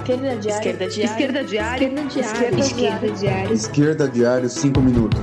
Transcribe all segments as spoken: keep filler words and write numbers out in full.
Esquerda Diário. Esquerda Diário. Esquerda Diário. Esquerda Diário. Esquerda Diário. Esquerda Diário, cinco minutos.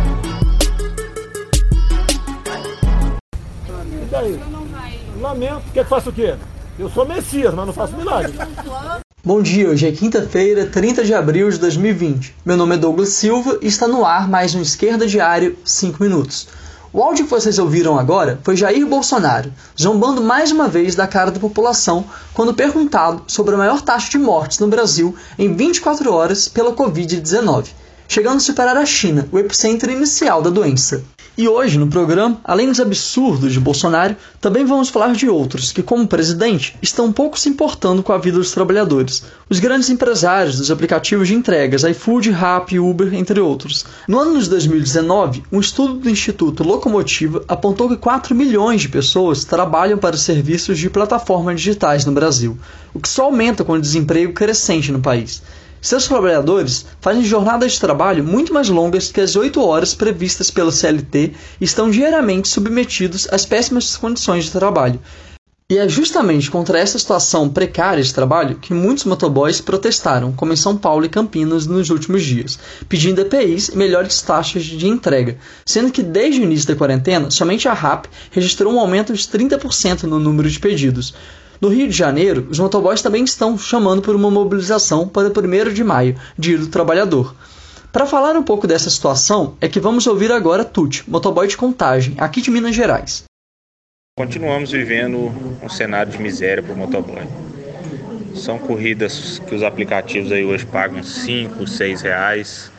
E daí? Lamento. Quer que faça o quê? Eu sou Messias, mas não faço milagre. Bom dia, hoje é quinta-feira, trinta de abril de dois mil e vinte. Meu nome é Douglas Silva e está no ar mais um Esquerda Diário, cinco minutos. O áudio que vocês ouviram agora foi Jair Bolsonaro, zombando mais uma vez da cara da população quando perguntado sobre a maior taxa de mortes no Brasil em vinte e quatro horas pela covid dezenove, chegando a superar a China, o epicentro inicial da doença. E hoje, no programa, além dos absurdos de Bolsonaro, também vamos falar de outros que, como presidente, estão pouco se importando com a vida dos trabalhadores. Os grandes empresários dos aplicativos de entregas, iFood, Rappi, Uber, entre outros. No ano de dois mil e dezenove, um estudo do Instituto Locomotiva apontou que quatro milhões de pessoas trabalham para serviços de plataformas digitais no Brasil, o que só aumenta com o desemprego crescente no país. Seus trabalhadores fazem jornadas de trabalho muito mais longas que as oito horas previstas pela C L T e estão diariamente submetidos às péssimas condições de trabalho. E é justamente contra essa situação precária de trabalho que muitos motoboys protestaram, como em São Paulo e Campinas nos últimos dias, pedindo E P Is e melhores taxas de entrega, sendo que desde o início da quarentena, somente a Rappi registrou um aumento de trinta por cento no número de pedidos. No Rio de Janeiro, os motoboys também estão chamando por uma mobilização para o primeiro de maio, Dia do Trabalhador. Para falar um pouco dessa situação, é que vamos ouvir agora Tuti, motoboy de Contagem, aqui de Minas Gerais. Continuamos vivendo um cenário de miséria para o motoboy. São corridas que os aplicativos aí hoje pagam cinco, seis reais.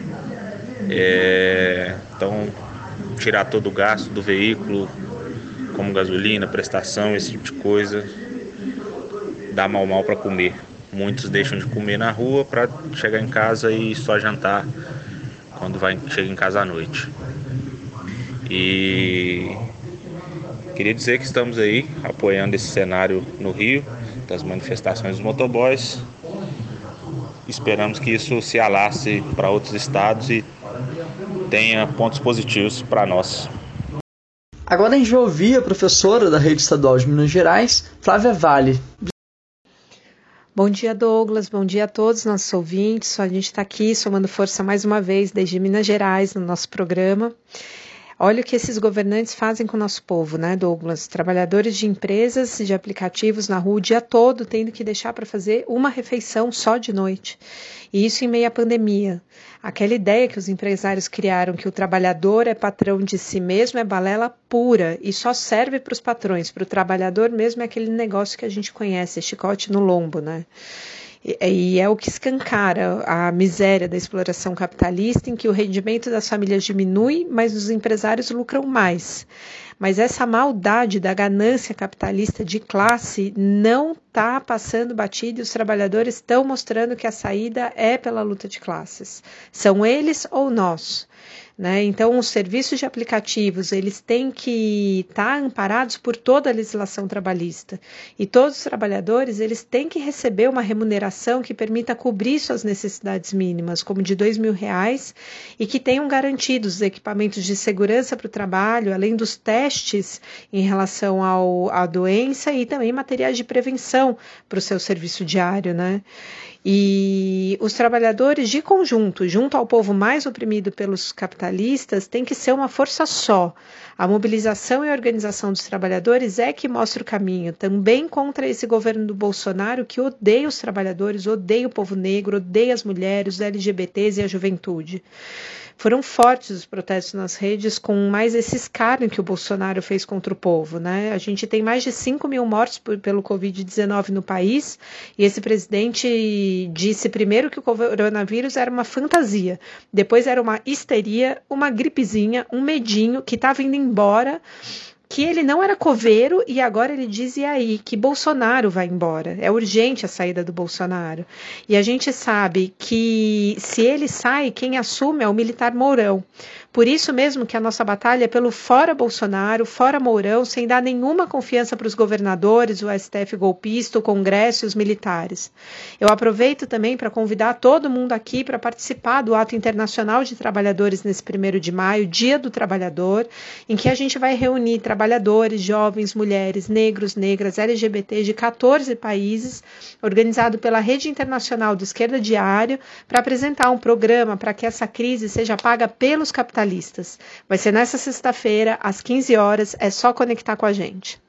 É... Então, tirar todo o gasto do veículo, como gasolina, prestação, esse tipo de coisa, dá mal mal para comer. Muitos deixam de comer na rua para chegar em casa e só jantar quando vai, chega em casa à noite. E queria dizer que estamos aí apoiando esse cenário no Rio, das manifestações dos motoboys. Esperamos que isso se alastre para outros estados e tenha pontos positivos para nós. Agora a gente vai ouvir a professora da Rede Estadual de Minas Gerais, Flávia Vale. Bom dia, Douglas. Bom dia a todos os nossos ouvintes. A gente está aqui somando força mais uma vez desde Minas Gerais no nosso programa. Olha o que esses governantes fazem com o nosso povo, né, Douglas? Trabalhadores de empresas e de aplicativos na rua o dia todo, tendo que deixar para fazer uma refeição só de noite. E isso em meio à pandemia. Aquela ideia que os empresários criaram que o trabalhador é patrão de si mesmo é balela pura e só serve para os patrões. Para o trabalhador mesmo é aquele negócio que a gente conhece, chicote no lombo, né? E é o que escancara a miséria da exploração capitalista, em que o rendimento das famílias diminui, mas os empresários lucram mais. Mas essa maldade da ganância capitalista de classe não está passando batida e os trabalhadores estão mostrando que a saída é pela luta de classes. São eles ou nós. Né? Então, os serviços de aplicativos, eles têm que estar amparados por toda a legislação trabalhista. E todos os trabalhadores, eles têm que receber uma remuneração que permita cobrir suas necessidades mínimas, como de dois mil reais, e que tenham garantidos os equipamentos de segurança para o trabalho, além dos testes em relação ao, à doença e também materiais de prevenção para o seu serviço diário, né? E os trabalhadores de conjunto, junto ao povo mais oprimido pelos capitalistas, tem que ser uma força só. A mobilização e a organização dos trabalhadores é que mostra o caminho, também contra esse governo do Bolsonaro que odeia os trabalhadores, odeia o povo negro, odeia as mulheres, os L G B Ts e a juventude. Foram fortes os protestos nas redes com mais esse escárnio que o Bolsonaro fez contra o povo, né? A gente tem mais de cinco mil mortes por, pelo covid dezenove no país e esse presidente disse primeiro que o coronavírus era uma fantasia, depois era uma histeria, uma gripezinha, um medinho que estava indo embora, que ele não era coveiro e agora ele diz, e aí, que Bolsonaro vai embora. É urgente a saída do Bolsonaro. E a gente sabe que se ele sai, quem assume é o militar Mourão. Por isso mesmo que a nossa batalha é pelo fora Bolsonaro, fora Mourão, sem dar nenhuma confiança para os governadores, o S T F golpista, o Congresso e os militares. Eu aproveito também para convidar todo mundo aqui para participar do Ato Internacional de Trabalhadores nesse primeiro de maio, Dia do Trabalhador, em que a gente vai reunir trabalhadores, jovens, mulheres, negros, negras, L G B T de quatorze países, organizado pela Rede Internacional do Esquerda Diário, para apresentar um programa para que essa crise seja paga pelos capitalistas. Vai ser nessa sexta-feira, às quinze horas, é só conectar com a gente.